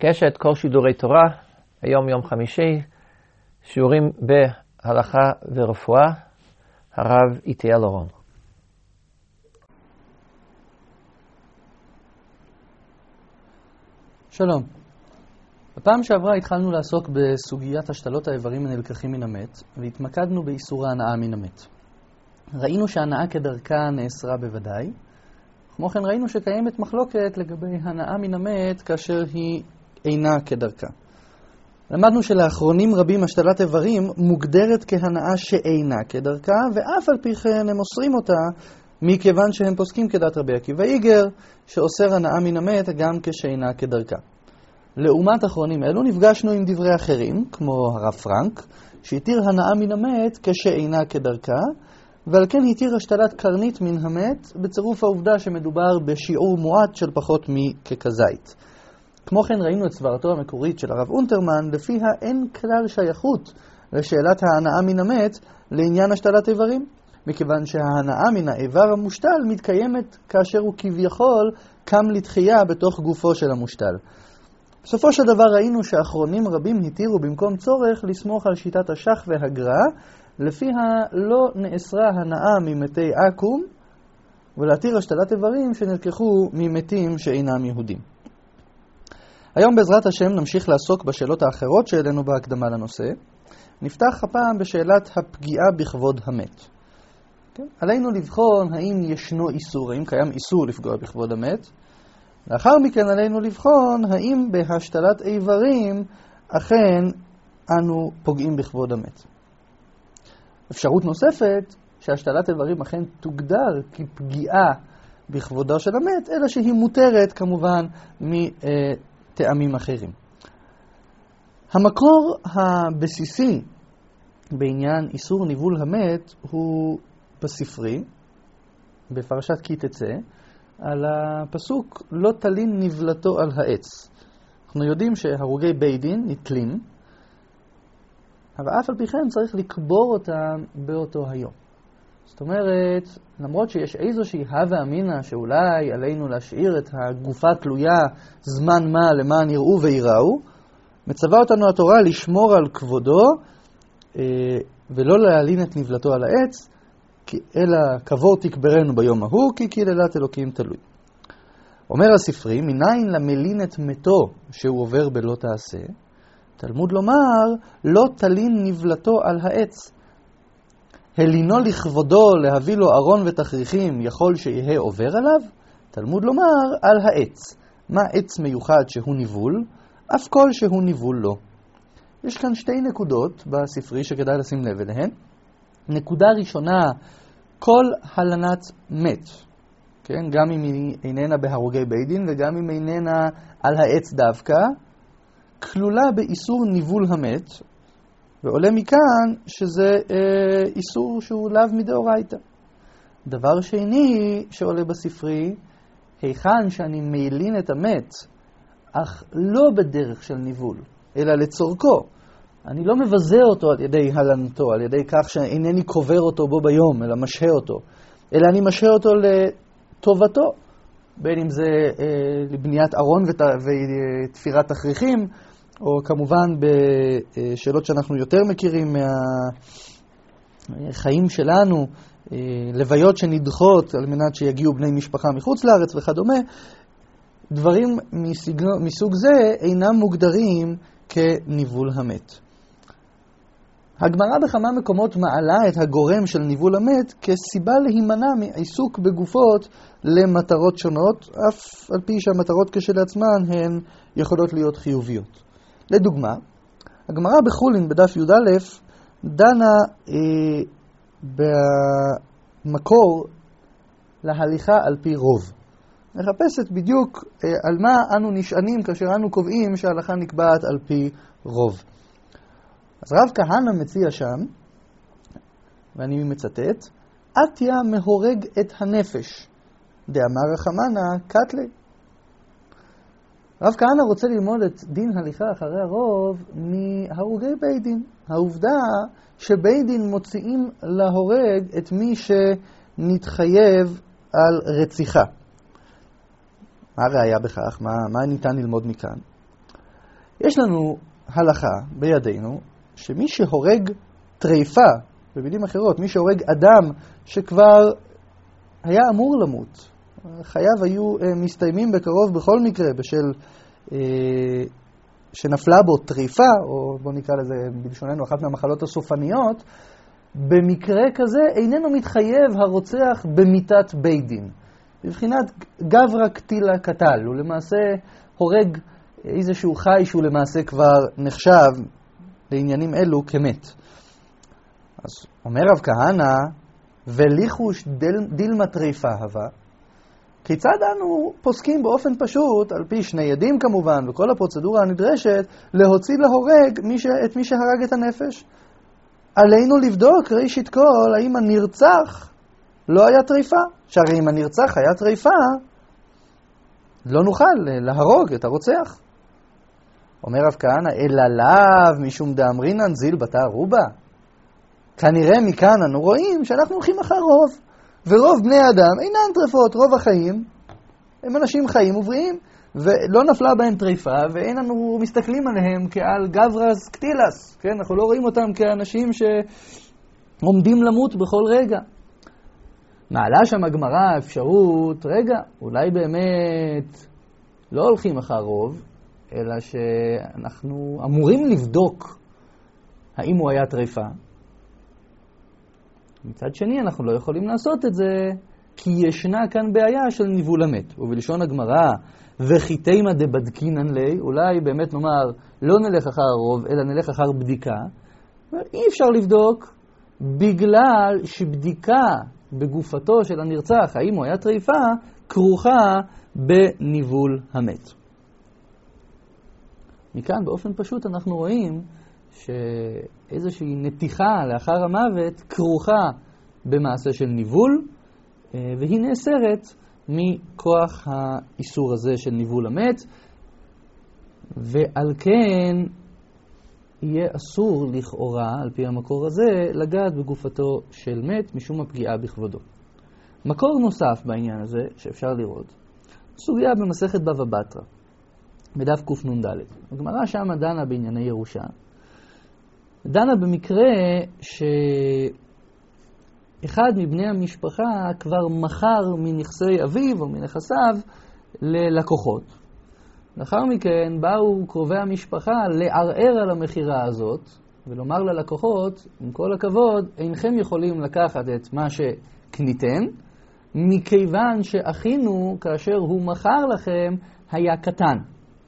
קשת, כל שידורי תורה, היום יום חמישי, שיעורים בהלכה ורפואה, הרב איתיאל אורון. שלום. בפעם שעברה התחלנו לעסוק בסוגיית השתלות האיברים הנלקחים מן המת, והתמקדנו באיסור ההנאה מן המת. ראינו שההנאה כדרכה נאסרה בוודאי, כמו כן ראינו שקיימת מחלוקת לגבי הנאה מן המת כאשר היא אינה כדרכה. למדנו שלאחרונים רבים השתלת איברים מוגדרת כהנאה שאינה כדרכה, ואף על פי כן הם אוסרים אותה מכיוון שהם פוסקים כדת רבי עקיבא איגר, שאוסר הנאה מן המת גם כשאינה כדרכה. לעומת אחרונים אלו נפגשנו עם דברי אחרים, כמו הרב פרנק, שהתיר הנאה מן המת כשאינה כדרכה, ועל כן התיר השתלת קרנית מן המת בצירוף העובדה שמדובר בשיעור מועט של פחות מככזית. כמו כן ראינו את סברתו המקורית של הרב אונטרמן, לפיה אין כלל שייכות לשאלת ההנאה מן המת לעניין השתלת איברים, מכיוון שההנאה מן האיבר המושתל מתקיימת כאשר הוא כביכול קם לתחייה בתוך גופו של המושתל. בסופו של דבר ראינו שאחרונים רבים התירו במקום צורך לסמוך על שיטת השח והגר"א, לפיה לא נאסרה הנאה ממתי עקום, ולהתיר השתלת איברים שנלקחו ממתים שאינם יהודים. היום בעזרת השם נמשיך לעסוק בשאלות האחרות שהעלינו בהקדמה לנושא. נפתח הפעם בשאלת הפגיעה בכבוד המת. כן? עלינו לבחון האם ישנו איסור, האם קיים איסור לפגוע בכבוד המת. לאחר מכן עלינו לבחון האם בהשתלת איברים אכן אנו פוגעים בכבוד המת. אפשרות נוספת שהשתלת איברים אכן תוגדר כפגיעה בכבודו של המת, אלא שהיא מותרת כמובן מטעמים אחרים. המקור הבסיסי בעניין איסור ניבול המת הוא בספרי, בפרשת כי תצא, על הפסוק לא תלין נבלתו על העץ. אנחנו יודעים שהרוגי בית דין נתלים, אבל אף על פי כן צריך לקבור אותם באותו היום. זאת אומרת, למרות שיש איזושהי הווה אמינא שאולי עלינו להשאיר את הגופה תלויה זמן מה למען יראו ויראו, מצווה אותנו התורה לשמור על כבודו ולא להלין את נבלתו על העץ, אלא קבור תקברנו ביום ההוא, כי קללת אלוקים תלוי. אומר הספרי, מניין למלין את מתו שהוא עובר בלא תעשה, תלמוד לומר, לא תלין נבלתו על העץ. הלינו לכבודו להביא לו ארון ותכריכים יכול שיהיה עובר עליו, תלמוד לומר על העץ. מה עץ מיוחד שהוא ניבול? אף כל שהוא ניבול לא. יש כאן שתי נקודות בספרי שכדאי לשים לב אליהן. נקודה ראשונה, כל הלנת מת, כן? גם אם היא איננה בהרוגי בית דין וגם אם איננה על העץ דווקא, כלולה באיסור ניבול המת, ועולה מכאן שזה איסור שהוא לאו מדאורייתא. דבר שני שעולה בספרי, היכן שאני מילין את המת, אך לא בדרך של ניבול, אלא לצורכו. אני לא מבזה אותו על ידי הלנתו, על ידי כך שאינני קובר אותו בו ביום, אלא משהה אותו, אלא אני משהה אותו לטובתו, בין אם זה לבניית ארון ותפירת תכריכים, או כמובן בשאלות שאנחנו יותר מכירים מהחיים שלנו, לוויות שנדחות על מנת שיגיעו בני משפחה מחוץ לארץ וכדומה, דברים מסוג זה אינם מוגדרים כניבול המת. הגמרא בכמה מקומות מעלה את הגורם של ניבול המת כסיבה להימנע מעיסוק בגופות למטרות שונות, אף על פי שהמטרות כשלעצמן הן יכולות להיות חיוביות. לדוגמה, הגמרא בחולין בדף י"א דנה במקור להליכה על פי רוב. מחפשת בדיוק על מה אנו נשענים כאשר אנו קובעים שההלכה נקבעת על פי רוב. אז רב כהנא מציע שם, ואני מצטט, עטיה מהורג את הנפש, דאמר רחמנא קטלי. רב כהנא רוצה ללמוד את דין הליכה אחרי הרוב מהרוגי בית דין. העובדה שבית דין מוציאים להורג את מי שנתחייב על רציחה. מה הראיה בכך? מה ניתן ללמוד מכאן? יש לנו הלכה בידינו, שמי שהורג טריפה, במילים אחרות, מי שהורג אדם שכבר היה אמור למות, חייו היו מסתיימים בקרוב בכל מקרה, בשל שנפלה בו טריפה, או בוא נקרא לזה בלשוננו אחת מהמחלות הסופניות, במקרה כזה איננו מתחייב הרוצח במיתת בית דין. בבחינת גברא קטילה קטל, הוא למעשה הורג איזשהו חי שהוא למעשה כבר נחשב לעניינים אלו כמת. אז אומר רב כהנא, וליחוש דילמה טריפה הווה, כיצד אנו פוסקים באופן פשוט, על פי שני עדים כמובן, וכל הפרוצדורה הנדרשת, להוציא להורג את מי שהרג את הנפש? עלינו לבדוק ראשית כל, האם הנרצח לא היה טריפה. שהרי אם הנרצח היה טריפה, לא נוכל להרוג את הרוצח. אומר רב כהנא, אלא לאו משום דאמרינן זיל בתא רובה. כנראה מכאן אנו רואים שאנחנו הולכים אחר רוב. ורוב בני האדם אינן טרפות, רוב החיים הם אנשים חיים ובריאים, ולא נפלה בהם טריפה, ואין אנו מסתכלים עליהם כעל גברס קטילס, כן? אנחנו לא רואים אותם כאנשים שעומדים למות בכל רגע. מעלה שם הגמרא אפשרות, רגע, אולי באמת לא הולכים אחר רוב, אלא שאנחנו אמורים לבדוק האם הוא היה טריפה. מצד שני, אנחנו לא יכולים לעשות את זה, כי ישנה כאן בעיה של ניבול המת. ובלשון הגמרא, וחיתימה דבדקינן לי, אולי באמת נאמר, לא נלך אחר הרוב, אלא נלך אחר בדיקה. אי אפשר לבדוק, בגלל שבדיקה בגופתו של הנרצח, האם הוא היה טריפה, כרוכה בניבול המת. מכאן באופן פשוט אנחנו רואים שאיזושהי נתיחה לאחר המוות כרוכה במעשה של ניבול, והיא נאסרת מכוח האיסור הזה של ניבול המת, ועל כן יהיה אסור לכאורה, על פי המקור הזה, לגעת בגופתו של מת משום הפגיעה בכבודו. מקור נוסף בעניין הזה שאפשר לראות, סוגיה במסכת בבא בתרא, בדף קנ"ד. הגמרא שם דנה בענייני ירושה, דנה במקרה שאחד מבני המשפחה כבר מכר מנכסי אביו או מנכסיו ללקוחות. לאחר מכן באו קרובי המשפחה לערער על המחירה הזאת ולומר ללקוחות, עם כל הכבוד, אינכם יכולים לקחת את מה שקניתם, מכיוון שאחינו כאשר הוא מכר לכם היה קטן.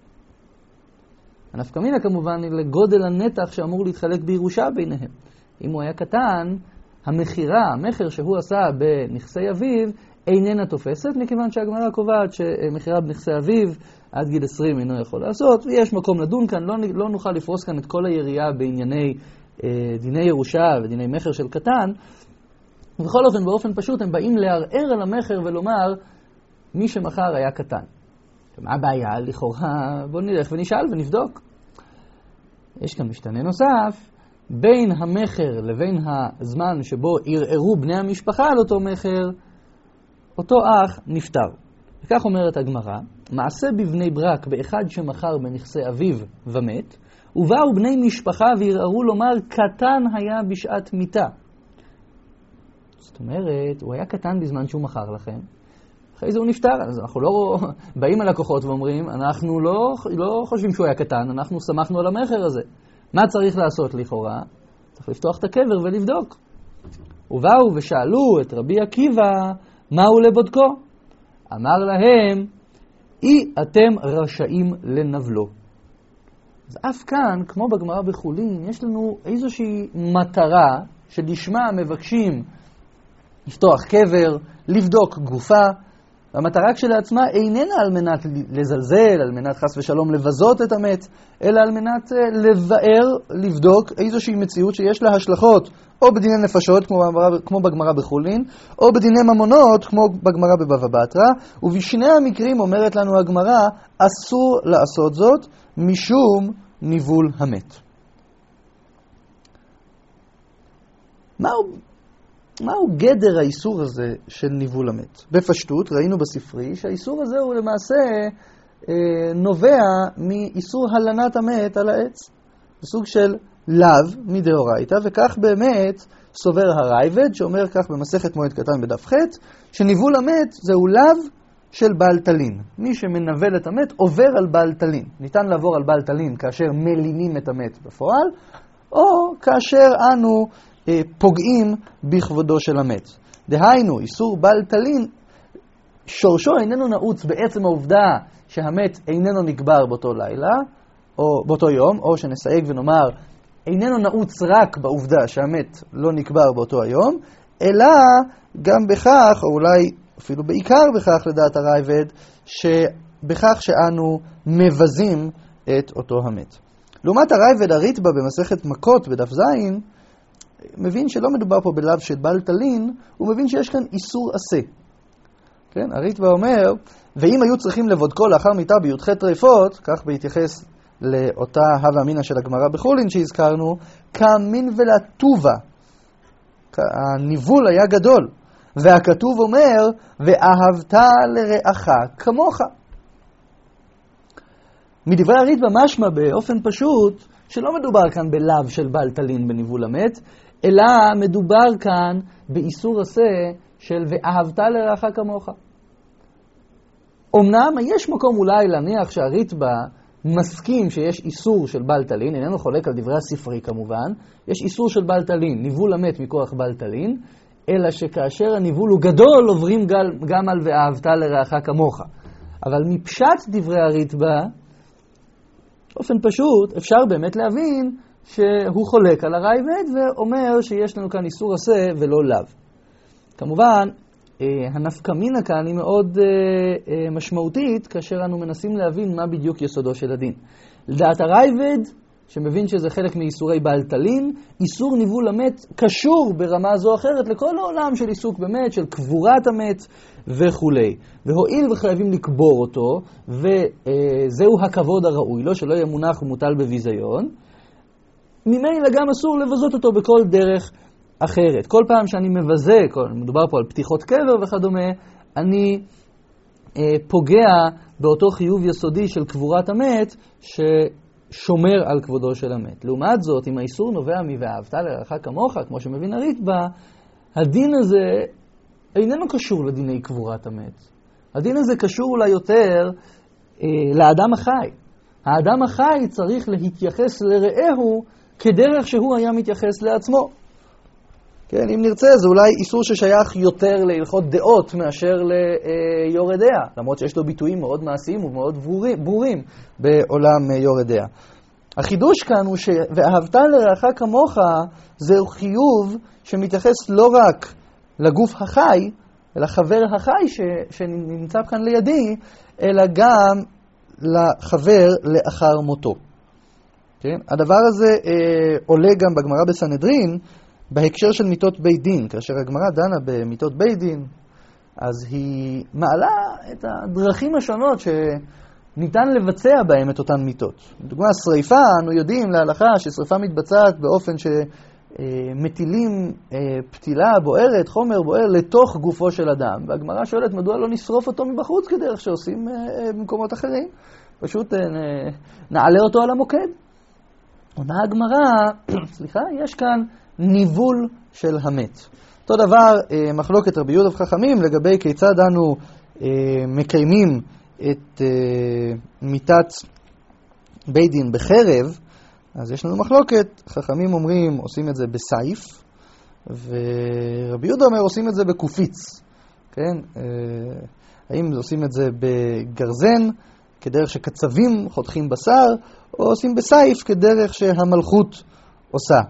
הנפקא מינה כמובן היא לגודל הנתח שאמור להתחלק בירושה ביניהם. אם הוא היה קטן, המחיר שהוא עשה בנכסי אביו איננה תופסת, מכיוון שהגמרא קובעת שמחירה בנכסי אביו עד גיל 20 אינו יכול לעשות, ויש מקום לדון כאן, לא נוכל לפרוס כאן את כל היריעה בענייני דיני ירושה ודיני מחר של קטן. בכל אופן, באופן פשוט, הם באים לערער על המחר ולומר, מי שמחר היה קטן. מה הבעיה? לכאורה, בוא נלך ונשאל ונבדוק. יש כאן משתנה נוסף, בין המחר לבין הזמן שבו ערערו בני המשפחה על אותו מחר, אותו אח נפטר. וכך אומרת הגמרא, מעשה בבני ברק באחד שמחר בנכסי אביו ומת, ובאו בני משפחה וערערו לומר, קטן היה בשעת מיתה. זאת אומרת, הוא היה קטן בזמן שהוא מכר לכם, אחרי זה הוא נפטר, אז אנחנו לא באים על לקוחות ואומרים, אנחנו לא חושבים שהוא היה קטן, אנחנו שמחנו על המחר הזה. מה צריך לעשות לכאורה? צריך לפתוח את הקבר ולבדוק. ובאו ושאלו את רבי עקיבא, מהו לבודקו? אמר להם, אי אתם רשאים לנבלו. אז אף כאן, כמו בגמרא בחולין, יש לנו איזושהי מטרה שלשמה מבקשים לפתוח קבר, לבדוק גופה, והמטרה כשלעצמה איננה על מנת לזלזל, על מנת חס ושלום לבזות את המת, אלא על מנת לבאר, לבדוק איזושהי מציאות שיש לה השלכות, או בדיני נפשות, כמו בגמרא בחולין, או בדיני ממונות, כמו בגמרא בבבא בתרא, ובשני המקרים אומרת לנו הגמרא, אסור לעשות זאת משום ניבול המת. מהו גדר האיסור הזה של ניבול המת? בפשטות ראינו בספרי שהאיסור הזה הוא למעשה נובע מאיסור הלנת המת על העץ. בסוג של לאו מדאורייתא, וכך באמת סובר הרייבד, שאומר כך במסכת מועד קטן בדף ח', שניבול המת זהו לאו של בעל תלין. מי שמנבל את המת עובר על בעל תלין. ניתן לעבור על בעל תלין כאשר מלינים את המת בפועל, או כאשר אנו פוגעים בכבודו של המת. דהיינו, איסור בעל תלין, שורשו איננו נעוץ בעצם העובדה שהמת איננו נקבר באותו לילה, או באותו יום, או שנסייג ונאמר, איננו נעוץ רק בעובדה שהמת לא נקבר באותו היום, אלא גם בכך, או אולי אפילו בעיקר בכך לדעת הרייבד, שבכך שאנו מבזים את אותו המת. לעומת הרייבד הריטב"א במסכת מכות בדף ז', מבין שלא מדובר פה בלאו של בעל תלין, הוא מבין שיש כאן איסור עשה. כן? הריטב"א אומר, ואם היו צריכים לבודקו לאחר מיתה בי"ח טרפות, כך בהתייחס לאותה הווה אמינא של הגמרא בחולין שהזכרנו, כאמין ולטובה. הניבול היה גדול. והכתוב אומר, ואהבת לרעך כמוך. מדברי הריטב"א משמע באופן פשוט, שלא מדובר כאן בלאו של בעל תלין בניבול המת, אלא מדובר כאן באיסור עשה של ואהבת לרעך כמוך. אמנם יש מקום אולי להניח שהריטב"א מסכים שיש איסור של בעל תלין, איננו חולק על דברי הספרי כמובן, יש איסור של בעל תלין, ניבול המת מכוח בעל תלין, אלא שכאשר הניבול הוא גדול עוברים גם על ואהבת לרעך כמוך. אבל מפשט דברי הריטב"א, באופן פשוט, אפשר באמת להבין שהוא חולק על הרייבד ואומר שיש לנו כאן איסור עשה ולא לאו. כמובן, הנפקמינה כאן היא מאוד משמעותית כאשר אנו מנסים להבין מה בדיוק יסודו של הדין. לדעת הרייבד, שמבין שזה חלק מאיסורי בעל תלין, איסור ניבול המת קשור ברמה זו או אחרת לכל העולם של עיסוק במת, של קבורת המת וכו'. והואיל וחייבים לקבור אותו, וזהו הכבוד הראוי לו, שלא יהיה מונח ומוטל בביזיון, ממילא גם אסור לבזות אותו בכל דרך אחרת. כל פעם שאני מבזה, מדובר פה על פתיחות קבר וכדומה, אני פוגע באותו חיוב יסודי של קבורת המת ששומר על כבודו של המת. לעומת זאת, אם האיסור נובע מ"ואהבת לרעך כמוך", כמו שמבין הריטב"א, הדין הזה איננו קשור לדיני קבורת המת. הדין הזה קשור אולי יותר לאדם החי. האדם החי צריך להתייחס לרעהו כדרך שהוא היה מתייחס לעצמו. כן, אם נרצה, זה אולי איסור ששייך יותר להלכות דעות מאשר ליורה דעה, למרות שיש לו ביטויים מאוד מעשיים ומאוד ברורים בעולם יורה דעה. החידוש כאן הוא ואהבת לרעך כמוך זהו חיוב שמתייחס לא רק לגוף החי, אלא חבר החי שנמצא כאן לידי, אלא גם לחבר לאחר מותו. כן? הדבר הזה עולה גם בגמרא בסנהדרין, בהקשר של מיתות בית דין. כאשר הגמרא דנה במיתות בית דין, אז היא מעלה את הדרכים השונות שניתן לבצע בהם את אותן מיתות. לדוגמה, שריפה, אנו יודעים להלכה ששריפה מתבצעת באופן שמטילים פתילה בוערת, חומר בוער, לתוך גופו של אדם. והגמרא שואלת, מדוע לא נשרוף אותו מבחוץ כדרך שעושים במקומות אחרים? פשוט נעלה אותו על המוקד. עונה הגמרא, סליחה, יש כאן ניבול של המת. אותו דבר, מחלוקת רבי יהודה וחכמים לגבי כיצד אנו מקיימים את מיתת בית דין בחרב. אז יש לנו מחלוקת, חכמים אומרים עושים את זה בסייף, ורבי יהודה אומר עושים את זה בקופיץ. כן? האם עושים את זה בגרזן, כדרך שקצבים חותכים בשר, או עושים בסייף כדרך שהמלכות עושה.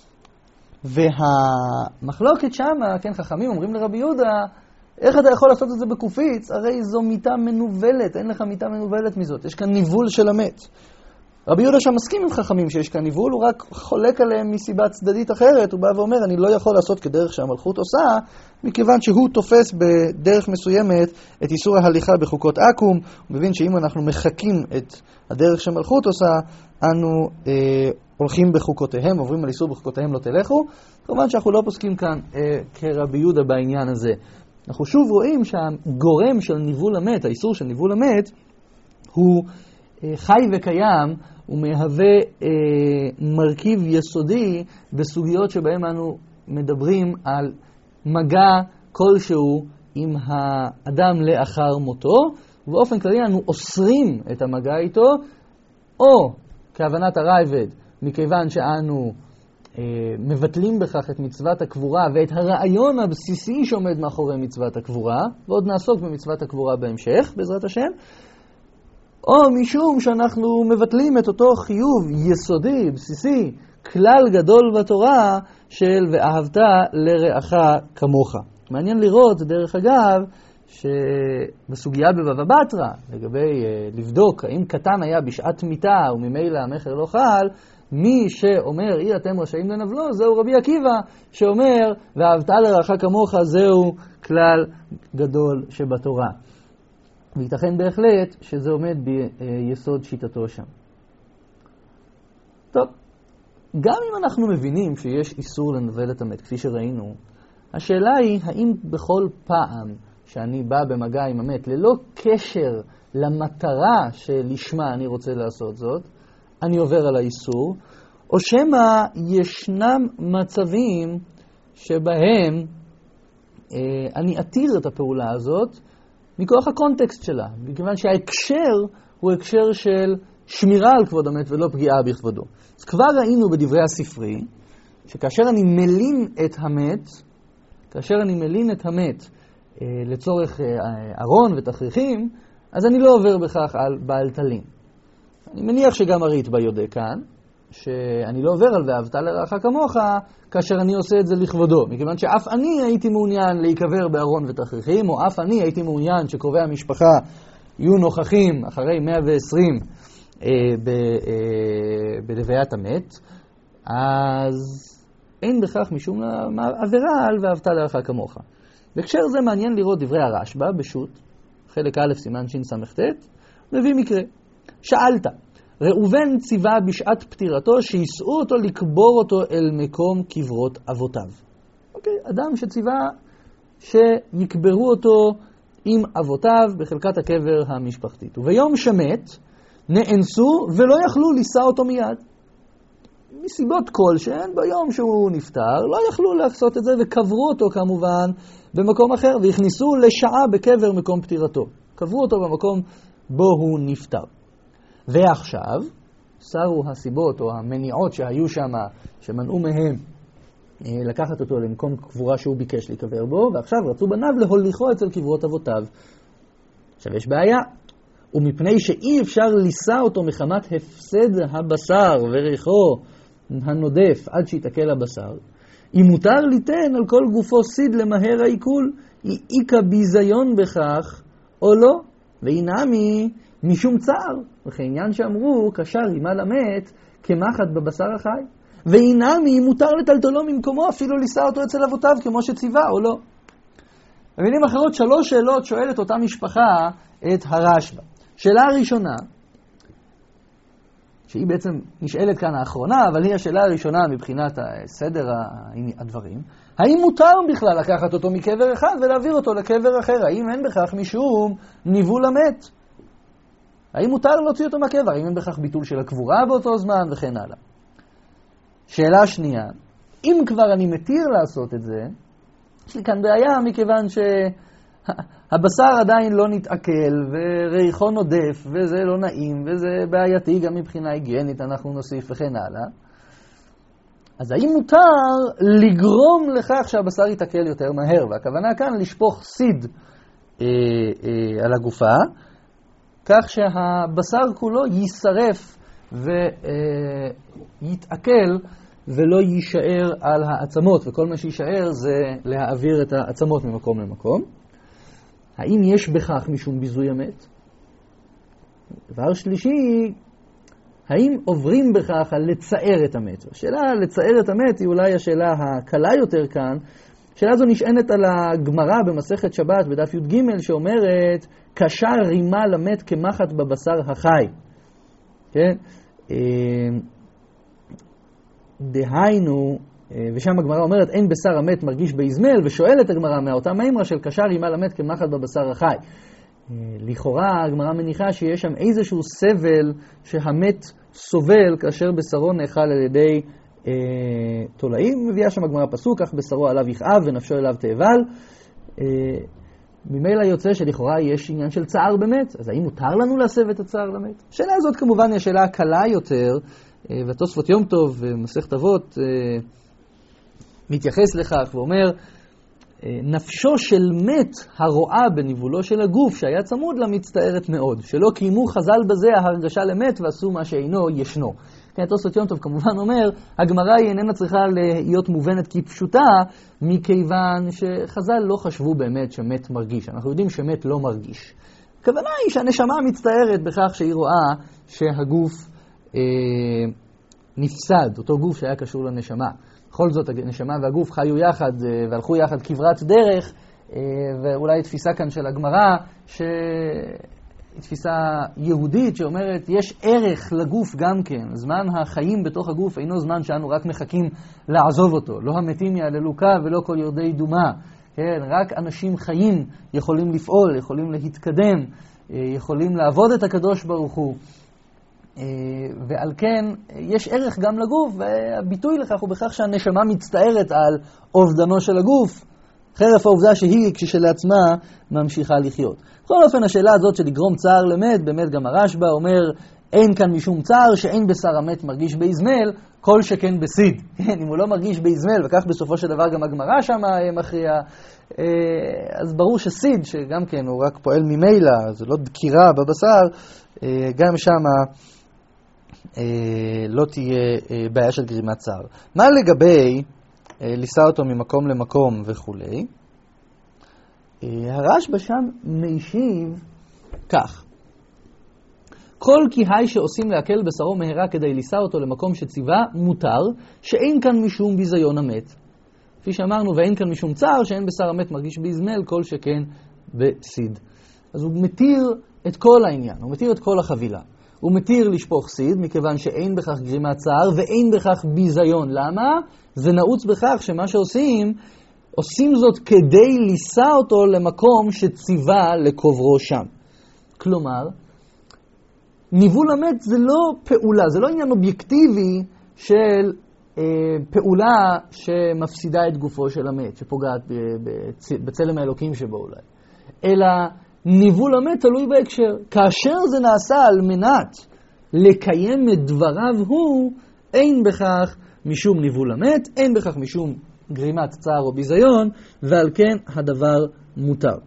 והמחלוקת שמה, כן, חכמים אומרים לרבי יהודה, איך אתה יכול לעשות את זה בקופיץ? הרי זו מיטה מנובלת, אין לך מיטה מנובלת מזאת, יש כאן ניבול של המת. רבי יהודה שם מסכים עם חכמים שיש כאן ניבול, הוא רק חולק עליהם מסיבה צדדית אחרת, הוא בא ואומר, אני לא יכול לעשות כדרך שהמלכות עושה, מכיוון שהוא תופס בדרך מסוימת את איסור ההליכה בחוקות עקום, הוא מבין שאם אנחנו מחקים את הדרך שהמלכות עושה, אנו הולכים בחוקותיהם, עוברים על איסור בחוקותיהם לא תלכו. כמובן שאנחנו לא פוסקים כאן כרבי יהודה בעניין הזה. אנחנו שוב רואים שהגורם של ניבול המת, האיסור של ניבול המת, הוא חי וקיים, הוא מהווה מרכיב יסודי בסוגיות שבהם אנו מדברים על מגע כלשהו עם האדם לאחר מותו, ובאופן כללי אנו אוסרים את המגע איתו, או כהבנת הרייבד, מכיוון שאנו מבטלים בכך את מצוות הקבורה ואת הרעיון הבסיסי שעומד מאחורי מצוות הקבורה, ועוד נעסוק במצוות הקבורה בהמשך, בעזרת השם, או משום שאנחנו מבטלים את אותו חיוב יסודי, בסיסי, כלל גדול בתורה של ואהבת לרעך כמוך. מעניין לראות, דרך אגב, שבסוגיה בבבא בתרא, לגבי לבדוק האם קטן היה בשעת מיתה וממילא המחר לא חל, מי שאומר אי אתם רשאים לנבלו, זהו רבי עקיבא, שאומר ואהבת לרעך כמוך, זהו כלל גדול שבתורה. וייתכן בהחלט שזה עומד ביסוד שיטתו שם. טוב, גם אם אנחנו מבינים שיש איסור לנבל את המת, כפי שראינו, השאלה היא האם בכל פעם שאני בא במגע עם המת, ללא קשר למטרה שלשמה אני רוצה לעשות זאת, אני עובר על האיסור, או שמא ישנם מצבים שבהם אני אתיר את הפעולה הזאת מכוח הקונטקסט שלה, מכיוון שההקשר הוא הקשר של שמירה על כבוד המת ולא פגיעה בכבודו. אז כבר ראינו בדברי הספרי, שכאשר אני מלין את המת לצורך ארון ותכריכים, אז אני לא עובר בכך על בעל תלין. אני מניח שגם הריטב"א יודע כאן, שאני לא עובר על ואהבת לרעך כמוך, כאשר אני עושה את זה לכבודו, מכיוון שאף אני הייתי מעוניין להיקבר בארון ותכריכים, או אף אני הייתי מעוניין שקרובי המשפחה יהיו נוכחים אחרי 120 בלוויית המת, אז אין בכך משום עבירה על ואהבת לרעך כמוך. בהקשר זה מעניין לראות דברי הרשב"א בשו"ת, חלק א' סימן שס"ט, מביא מקרה. שאלת, ראובן ציווה בשעת פטירתו שיסעו אותו לקבור אותו אל מקום קברות אבותיו. אדם שציווה שיקברו אותו עם אבותיו בחלקת הקבר המשפחתית. וביום שמת נאנסו ולא יכלו לישא אותו מיד. מסיבות כלשהן, ביום שהוא נפטר, לא יכלו לעשות את זה וקברו אותו כמובן במקום אחר, והכניסו לשעה בקבר מקום פטירתו. קברו אותו במקום בו הוא נפטר. ועכשיו, שרו הסיבות או המניעות שהיו שם, שמנעו מהם לקחת אותו למקום קבורה שהוא ביקש להיקבר בו, ועכשיו רצו בניו להוליכו אצל קברות אבותיו. עכשיו יש בעיה, ומפני שאי אפשר לישא אותו מחמת הפסד הבשר וריחו הנודף עד שיתעכל הבשר, אם מותר ליתן על כל גופו סיד למהר העיכול, איקה ביזיון בכך או לא, והינמי משום צער, וכעניין שאמרו קשר רימה למת כמחט בבשר החי, והינמי מותר לטלטלו ממקומו אפילו לישא אותו אצל אבותיו כמו שציווה או לא. במילים אחרות, 3 שאלות שואלת אותה משפחה את הרשב"א. שאלה הראשונה, שהיא בעצם נשאלת כאן האחרונה, אבל היא השאלה הראשונה מבחינת סדר הדברים, האם מותר בכלל לקחת אותו מקבר אחד ולהעביר אותו לקבר אחר? האם אין בכך משום ניבול המת? האם מותר להוציא אותו מהקבר? האם אין בכך ביטול של הקבורה באותו זמן וכן הלאה? שאלה שנייה, אם כבר אני מתיר לעשות את זה, יש לי כאן בעיה מכיוון שהבשר עדיין לא נתעכל וריחו נודף וזה לא נעים וזה בעייתי גם מבחינה היגיינית, אנחנו נוסיף וכן הלאה. אז האם מותר לגרום לכך שהבשר יתעכל יותר מהר? והכוונה כאן לשפוך סיד על הגופה, כך שהבשר כולו יישרף ויתעכל ולא יישאר על העצמות, וכל מה שיישאר זה להעביר את העצמות ממקום למקום. האם יש בכך משום ביזוי המת? דבר שלישי, האם עוברים בכך על לצער את המת? השאלה לצער את המת היא אולי השאלה הקלה יותר כאן. השאלה הזו נשענת על הגמרא במסכת שבת בדף י"ג שאומרת קשר רימה למת כמחט בבשר החי. כן? דהיינו, ושם הגמרא אומרת אין בשר המת מרגיש באזמל, ושואלת הגמרא מאותה מימרה של קשר רימה למת כמחט בבשר החי. לכאורה הגמרא מניחה שיש שם איזשהו סבל שהמת סובל כאשר בשרו נאכל על ידי תולעים. מביאה שם הגמרא פסוק, כך בשרו עליו יכאב ונפשו אליו תאבל. ממילא יוצא שלכאורה יש עניין של צער במת, אז האם מותר לנו להסב את הצער למת? השאלה הזאת כמובן היא השאלה הקלה יותר, והתוספות יום טוב ומסכת אבות מתייחס לכך ואומר, נפשו של מת הרואה בניבולו של הגוף שהיה צמוד לה מצטערת מאוד, שלא קיימו חז"ל בזה ההרגשה למת ועשו מה שאינו ישנו. כן, תוספות יום טוב כמובן אומר, הגמרא היא איננה צריכה להיות מובנת כפשוטה, מכיוון שחז"ל לא חשבו באמת שמת מרגיש. אנחנו יודעים שמת לא מרגיש. הכוונה היא שהנשמה מצטערת בכך שהיא רואה שהגוף נפסד, אותו גוף שהיה קשור לנשמה. בכל זאת, הנשמה והגוף חיו יחד והלכו יחד כברת דרך, ואולי תפיסה כאן של הגמרא, תפיסה יהודית שאומרת, יש ערך לגוף גם כן. זמן החיים בתוך הגוף אינו זמן שאנו רק מחכים לעזוב אותו. לא המתים יעללו קו ולא כל יורדי דומה. כן, רק אנשים חיים יכולים לפעול, יכולים להתקדם, יכולים לעבוד את הקדוש ברוך הוא. ועל כן יש ערך גם לגוף, והביטוי לכך הוא בכך שהנשמה מצטערת על אובדנו של הגוף, חרף העובדה שהיא כשלעצמה ממשיכה לחיות. בכל אופן השאלה הזאת של לגרום צער למת, באמת גם הרשב"א אומר, אין כאן משום צער שאין בשר המת מרגיש באזמל, כל שכן בסיד. אם הוא לא מרגיש באזמל, וכך בסופו של דבר גם הגמרא שם מכריע, אז ברור שסיד, שגם כן הוא רק פועל ממילא, זה לא דקירה בבשר, גם שם לא תהיה בעיה של גרימת צער. מה לגבי לישא אותו ממקום למקום וכו'? הרשב"א שם משיב כך: כל כיהי שעושים להקל בשרו מהרה כדי לישא אותו למקום שציווה מותר, שאין כאן משום ביזיון המת. כפי שאמרנו, ואין כאן משום צער שאין בשר המת מרגיש באזמל, כל שכן בסיד. אז הוא מתיר את כל העניין, הוא מתיר את כל החבילה. הוא מתיר לשפוך סיד, מכיוון שאין בכך גרימת צער ואין בכך ביזיון. למה? זה נעוץ בכך שמה שעושים, עושים זאת כדי לישא אותו למקום שציווה לקוברו שם. כלומר, ניבול המת זה לא פעולה, זה לא עניין אובייקטיבי של פעולה שמפסידה את גופו של המת, שפוגעת בצלם האלוקים שבו אולי. אלא ניבול המת תלוי בהקשר. כאשר זה נעשה על מנת לקיים את דבריו הוא, אין בכך משום ניבול המת, אין בכך משום גרימת צער או ביזיון, ועל כן הדבר מותר.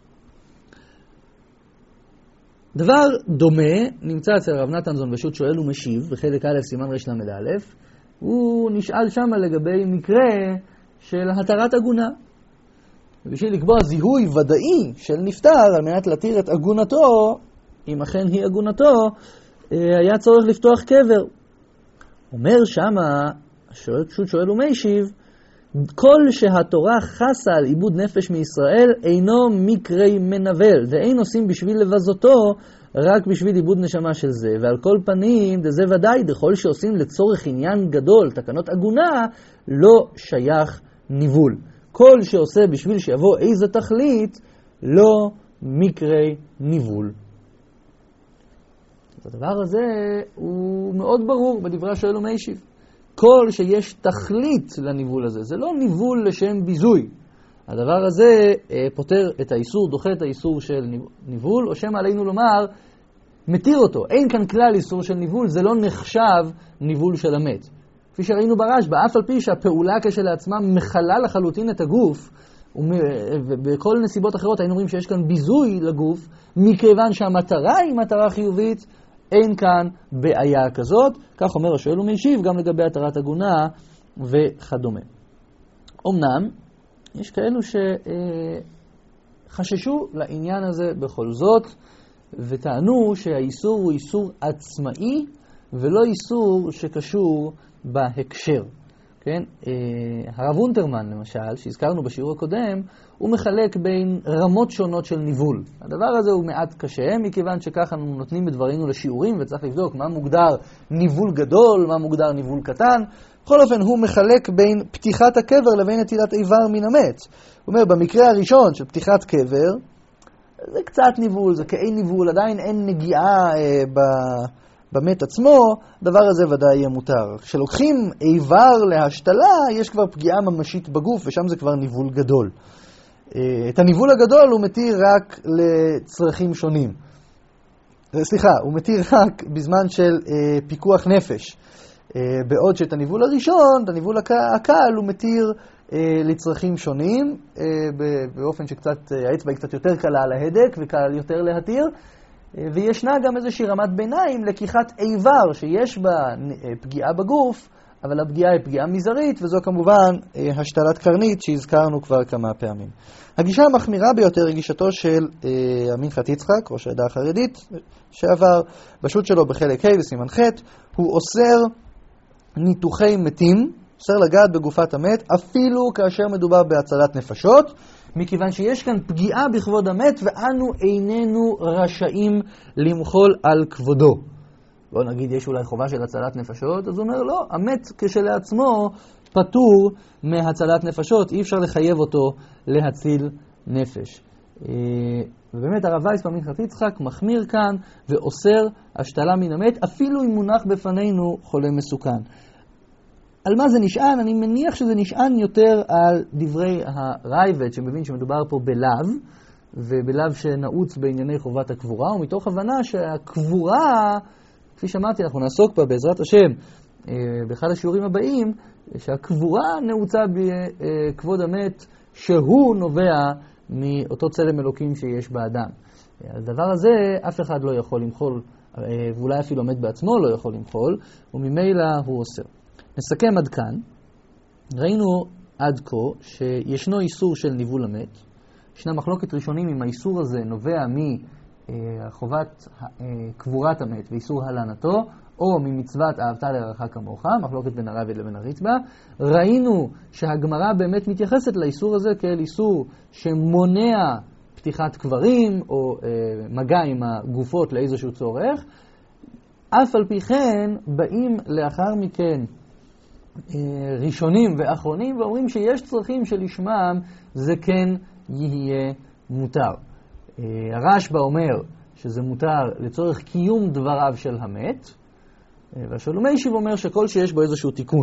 דבר דומה נמצא אצל רב נתן זונבשוט שואל ומשיב, בחלק א' סימן רש למד א', הוא נשאל שם לגבי מקרה של התרת עגונה. ובשביל לקבוע זיהוי ודאי של נפטר, על מנת להתיר את עגונתו, אם אכן היא עגונתו, היה צורך לפתוח קבר. אומר שמה, פשוט שואל ומשיב, כל שהתורה חסה על עיבוד נפש מישראל אינו מקרי מנבל, ואין עושים בשביל לבזותו, רק בשביל עיבוד נשמה של זה. ועל כל פנים, זה ודאי, דכל שעושים לצורך עניין גדול, תקנות עגונה, לא שייך ניבול. כל שעושה בשביל שיבוא איזה תכלית, לא מקרי ניבול. הדבר הזה הוא מאוד ברור בדברי השואל ומשיב. כל שיש תכלית לניבול הזה, זה לא ניבול לשם ביזוי. הדבר הזה פותר את האיסור, דוחה את האיסור של ניבול, או שם עלינו לומר, מתיר אותו. אין כאן כלל איסור של ניבול, זה לא נחשב ניבול של המת. כפי שראינו ברשב"א, אף על פי שהפעולה כשלעצמה מחלה לחלוטין את הגוף, ובכל נסיבות אחרות היינו אומרים שיש כאן ביזוי לגוף, מכיוון שהמטרה היא מטרה חיובית, אין כאן בעיה כזאת. כך אומר השואל ומשיב גם לגבי התרת עגונה וכדומה. אמנם, יש כאלו שחששו לעניין הזה בכל זאת, וטענו שהאיסור הוא איסור עצמאי, ולא איסור שקשור בהקשר. כן? הרב אונטרמן למשל, שהזכרנו בשיעור הקודם, הוא מחלק בין רמות שונות של ניבול. הדבר הזה הוא מעט קשה, מכיוון שככה אנחנו נותנים בדברינו לשיעורים, וצריך לבדוק מה מוגדר ניבול גדול, מה מוגדר ניבול קטן. בכל אופן, הוא מחלק בין פתיחת הקבר לבין נטילת איבר מן המת. הוא אומר, במקרה הראשון של פתיחת קבר, זה קצת ניבול, זה כאי ניבול, עדיין אין נגיעה במת עצמו, דבר הזה ודאי יהיה מותר. כשלוקחים איבר להשתלה, יש כבר פגיעה ממשית בגוף, ושם זה כבר ניבול גדול. את הניבול הגדול הוא מתיר רק לצרכים שונים. סליחה, הוא מתיר רק בזמן של פיקוח נפש. בעוד שאת הניבול הראשון, את הניבול הקל, הוא מתיר לצרכים שונים, באופן שקצת, האצבע היא קצת יותר קלה על ההדק וקל יותר להתיר. וישנה גם איזושהי רמת ביניים, לקיחת איבר שיש בה פגיעה בגוף, אבל הפגיעה היא פגיעה מזערית, וזו כמובן השתלת קרנית שהזכרנו כבר כמה פעמים. הגישה המחמירה ביותר היא גישתו של המנחת יצחק, ראש העדה החרדית, שעבר בשו"ת שלו בחלק ה' וסימן ח', הוא אוסר ניתוחי מתים, אוסר לגעת בגופת המת, אפילו כאשר מדובר בהצלת נפשות, מכיוון שיש כאן פגיעה בכבוד המת, ואנו איננו רשאים למחול על כבודו. בוא נגיד, יש אולי חובה של הצלת נפשות, אז הוא אומר, לא, המת כשלעצמו פטור מהצלת נפשות, אי אפשר לחייב אותו להציל נפש. ובאמת הרב וייס במנחת יצחק מחמיר כאן ואוסר השתלה מן המת, אפילו אם מונח בפנינו חולה מסוכן. על מה זה נשען? אני מניח שזה נשען יותר על דברי הרייבד, שמבין שמדובר פה בלאו, ובלאו שנעוץ בענייני חובת הקבורה, ומתוך הבנה שהקבורה, כפי שאמרתי, אנחנו נעסוק בה בעזרת השם באחד השיעורים הבאים, שהקבורה נעוצה בכבוד המת שהוא נובע מאותו צלם אלוקים שיש באדם. הדבר הזה אף אחד לא יכול למחול, ואולי אפילו המת בעצמו לא יכול למחול, וממילא הוא אוסר. נסכם עד כאן. ראינו עד כה שישנו איסור של ניבול המת. ישנה מחלוקת ראשונים אם האיסור הזה נובע מחובת קבורת המת ואיסור הלנתו, או ממצוות אהבת לרעך כמוך, מחלוקת בין הרייבד לבין הריטב"א. ראינו שהגמרא באמת מתייחסת לאיסור הזה כאל איסור שמונע פתיחת קברים או מגע עם הגופות לאיזשהו צורך. אף על פי כן באים לאחר מכן ראשונים ואחרונים ואומרים שיש צרכים שלשמם זה כן יהיה מותר. הרשב"א אומר שזה מותר לצורך קיום דבריו של המת, והשלום מיישיב אומר שכל שיש בו איזשהו תיקון.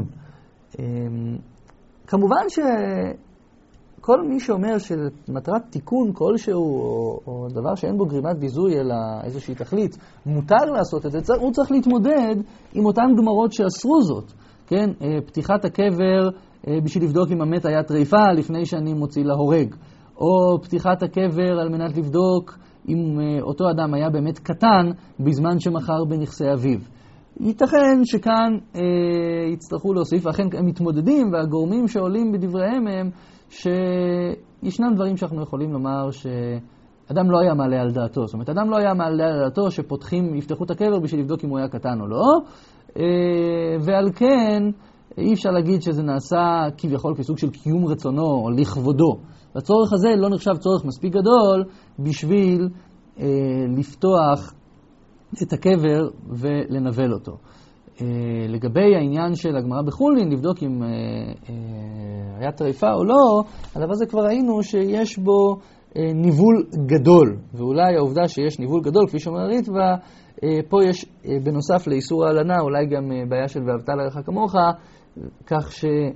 כמובן שכל מי שאומר שמטרת תיקון כלשהו או דבר שאין בו גרימת ביזוי אלא איזושהי תכלית, מותר לעשות את זה, הוא צריך להתמודד עם אותן גמרות שאסרו זאת. כן, פתיחת הקבר בשביל לבדוק אם המת היה טריפה לפני שאני מוציא להורג, או פתיחת הקבר על מנת לבדוק אם אותו אדם היה באמת קטן בזמן שמכר בנכסי אביו. ייתכן שכאן יצטרכו להוסיף, ואכן הם מתמודדים, והגורמים שעולים בדבריהם הם שישנם דברים שאנחנו יכולים לומר שאדם לא היה מעלה על דעתו. זאת אומרת, אדם לא היה מעלה על דעתו יפתחו את הקבר בשביל לבדוק אם הוא היה קטן או לא, ועל כן אי אפשר להגיד שזה נעשה כביכול כסוג של קיום רצונו או לכבודו. הצורך הזה לא נחשב צורך מספיק גדול בשביל לפתוח את הקבר ולנבל אותו. לגבי העניין של הגמרא בחולין, לבדוק אם היה טריפה או לא, הדבר הזה כבר ראינו שיש בו ניבול גדול, ואולי העובדה שיש ניבול גדול, כפי שאומר הריטב"א, פה יש בנוסף לאיסור ההלנה, אולי גם בעיה של ואהבת לרעך כמוך, כך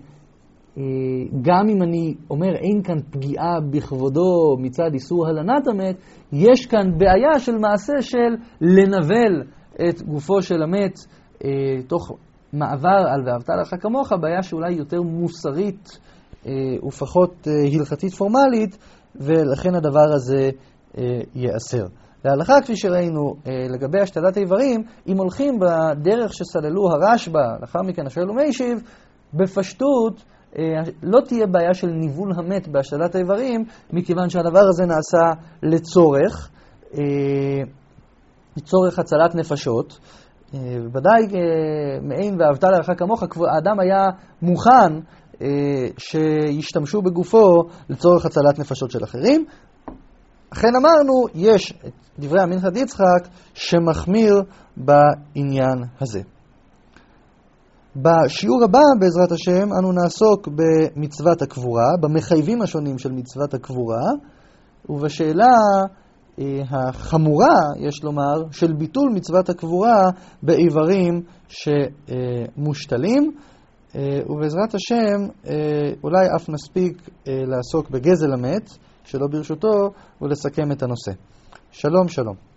שגם אם אני אומר אין כאן פגיעה בכבודו מצד איסור הלנת המת, יש כאן בעיה של מעשה של לנבל את גופו של המת תוך מעבר על ואהבת לרעך כמוך, בעיה שאולי יותר מוסרית ופחות הלכתית פורמלית, ולכן הדבר הזה ייאסר. להלכה, כפי שראינו, לגבי השתלת איברים, אם הולכים בדרך שסללו הרשב"א, לאחר מכן השלום מיישיב, בפשטות לא תהיה בעיה של ניבול המת בהשתלת האיברים, מכיוון שהדבר הזה נעשה לצורך הצלת נפשות. ודאי מעין ואהבת לרעך כמוך, האדם היה מוכן שישתמשו בגופו לצורך הצלת נפשות של אחרים. אכן אמרנו, יש את דברי המנחת יצחק שמחמיר בעניין הזה. בשיעור הבא, בעזרת השם, אנו נעסוק במצוות הקבורה, במחייבים השונים של מצוות הקבורה, ובשאלה החמורה, יש לומר, של ביטול מצוות הקבורה באיברים שמושתלים, ובעזרת השם אולי אף נספיק לעסוק בגזל המת שלא ברשותו ולסכם את הנושא. שלום שלום.